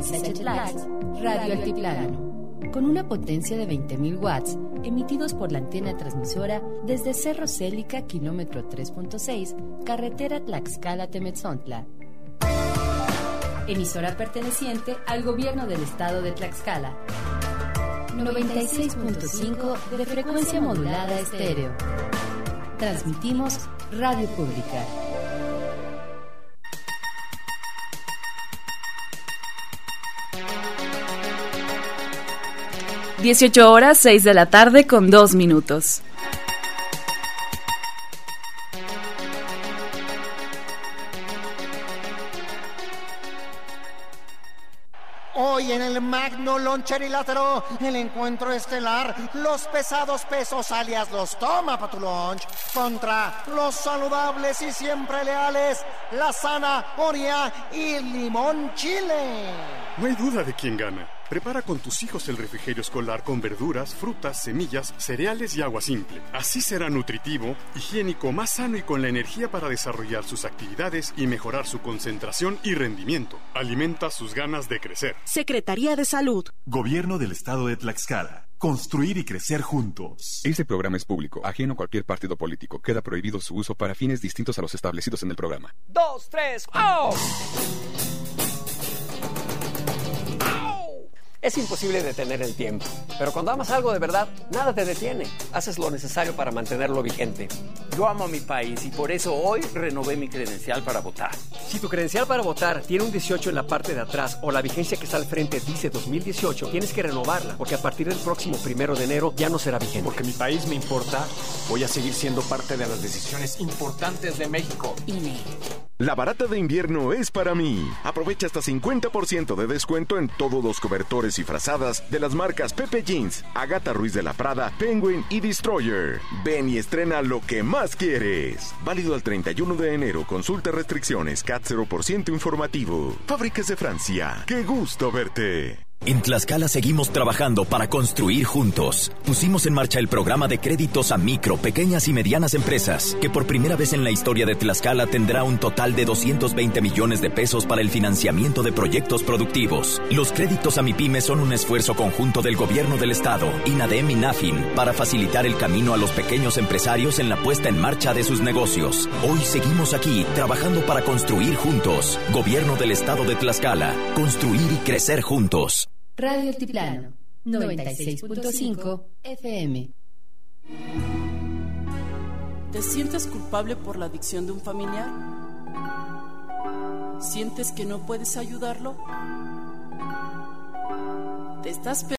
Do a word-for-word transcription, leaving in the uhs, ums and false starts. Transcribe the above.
Xochitlax, Radio Altiplano, con una potencia de veinte mil watts, emitidos por la antena transmisora desde Cerro Célica, kilómetro tres punto seis, carretera Tlaxcala-Temetzontla. Emisora perteneciente al gobierno del estado de Tlaxcala. noventa y seis punto cinco de frecuencia modulada estéreo. Transmitimos Radio Pública. dieciocho horas, seis de la tarde con dos minutos. Hoy en el Magno Loncherilátero, el encuentro estelar, los pesados pesos alias los toma pa' tu lunch, contra los saludables y siempre leales, la zanahoria y limón chile. No hay duda de quién gana. Prepara con tus hijos el refrigerio escolar con verduras, frutas, semillas, cereales y agua simple. Así será nutritivo, higiénico, más sano y con la energía para desarrollar sus actividades y mejorar su concentración y rendimiento. Alimenta sus ganas de crecer. Secretaría de Salud. Gobierno del Estado de Tlaxcala. Construir y crecer juntos. Este programa es público, ajeno a cualquier partido político. Queda prohibido su uso para fines distintos a los establecidos en el programa. Dos, tres, ¡oh! Es imposible detener el tiempo, pero cuando amas algo de verdad, nada te detiene. Haces lo necesario para mantenerlo vigente. Yo amo a mi país y por eso hoy renové mi credencial para votar. Si tu credencial para votar tiene un dieciocho en la parte de atrás o la vigencia que está al frente dice dos mil dieciocho, tienes que renovarla, porque a partir del próximo primero de enero ya no será vigente. Porque mi país me importa, voy a seguir siendo parte de las decisiones importantes de México. I N E. La barata de invierno es para mí. Aprovecha hasta cincuenta por ciento de descuento en todos los cobertores y frazadas de las marcas Pepe Jeans, Agatha Ruiz de la Prada, Penguin y Destroyer. Ven y estrena lo que más quieres. Válido al treinta y uno de enero. Consulta restricciones. C A T cero por ciento informativo. Fábricas de Francia. ¡Qué gusto verte! En Tlaxcala seguimos trabajando para construir juntos. Pusimos en marcha el programa de créditos a micro, pequeñas y medianas empresas, que por primera vez en la historia de Tlaxcala tendrá un total de doscientos veinte millones de pesos para el financiamiento de proyectos productivos. Los créditos a MIPYME son un esfuerzo conjunto del gobierno del estado, INADEM y NAFIN, para facilitar el camino a los pequeños empresarios en la puesta en marcha de sus negocios. Hoy seguimos aquí trabajando para construir juntos. Gobierno del estado de Tlaxcala. Construir y crecer juntos. Radio Altiplano, noventa y seis punto cinco F M. ¿Te sientes culpable por la adicción de un familiar? ¿Sientes que no puedes ayudarlo? ¿Te estás